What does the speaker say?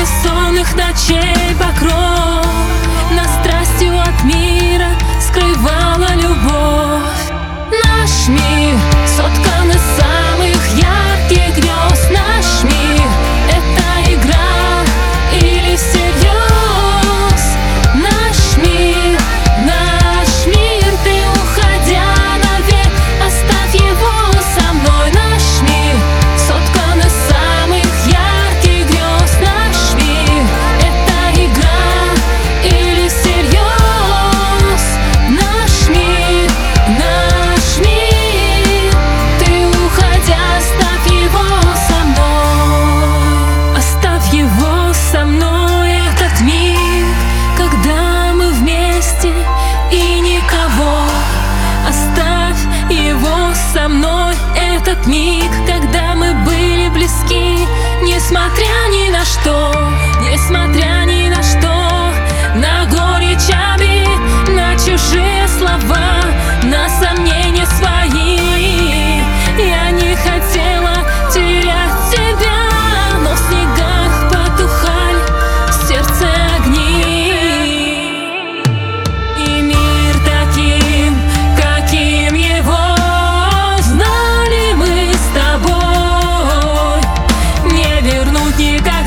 бессонных ночей покров нас страстью от мира скрывала любовь. Наш мир соткан из самых ярких грез. Наш мир — это игра или всерьез? Наш мир, ты, уходя навек, оставь его со мной. Наш мир соткан из самых ярких грез. Наш мир — это игра или всерьез? Наш мир, ты, уходя, оставь его со мной. Оставь его со мной, этот миг, когда мы вместе и никого. Оставь его со мной, этот миг, когда мы были близки, несмотря ни на что, несмотря ни на что, на горечь обид, на чужие слова, на сомнения свои. Я не хотела терять тебя, но в снегах потухали в сердце огни. И мир таким, каким его знали мы с тобой, не вернуть никогда.